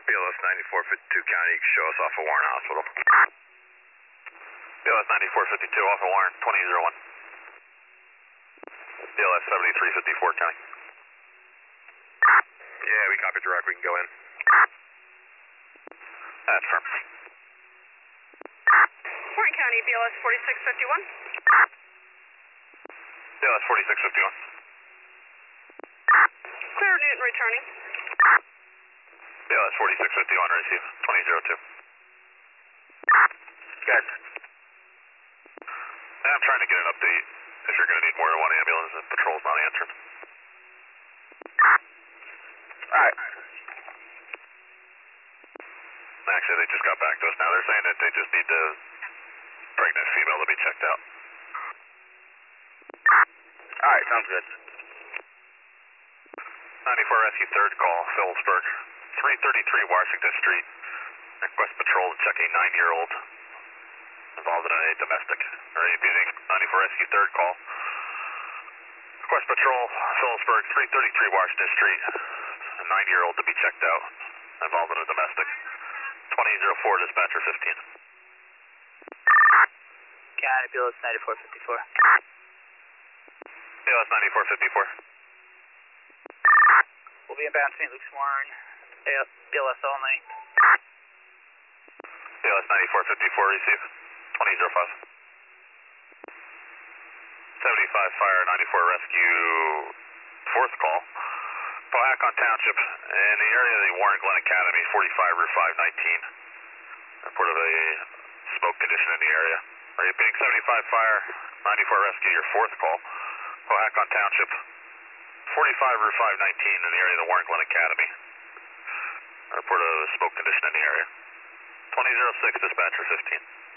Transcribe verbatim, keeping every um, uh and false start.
B L S ninety-four fifty-two County, you can show us off of Warren Hospital. B L S ninety-four fifty-two off of Warren, twenty oh one. B L S seventy-three fifty-four County. Yeah, we copy direct, we can go in. That's firm. Warren County, B L S forty-six fifty-one. B L S forty-six fifty-one. Clear Newton returning. B L S forty-six fifty-one, receive, twenty oh two. Good. I'm trying to get an update if you're going to need more than one ambulance and patrol's not answering. Alright. Actually, they just got back to us now. They're saying that they just need the pregnant female to be checked out. Alright, sounds good. ninety-four Rescue third call, Phillipsburg. three thirty-three Washington Street. Request patrol to check a nine-year-old involved in a domestic. Repeating, ninety-four Rescue third call. Request patrol, Phillipsburg, three thirty-three Washington Street. A nine-year-old to be checked out involved in a domestic. twenty oh four, dispatcher fifteen. County, B L S ninety-four fifty-four. B L S ninety-four fifty-four. We'll be inbound Saint Luke's Warren, B L S only. B L S ninety-four fifty-four, receive, twenty oh five. seventy-five Fire, ninety-four Rescue, fourth call. Powhacon Township, in the area of the Warren Glen Academy, forty-five Route five nineteen. Report of a smoke condition in the area. Repeating, seventy-five Fire, ninety-four Rescue, your fourth call. Powhacon Township, forty-five Route five nineteen, in the area of the Warren Glen Academy. Report of a smoke condition in the area. twenty oh six, dispatcher fifteen.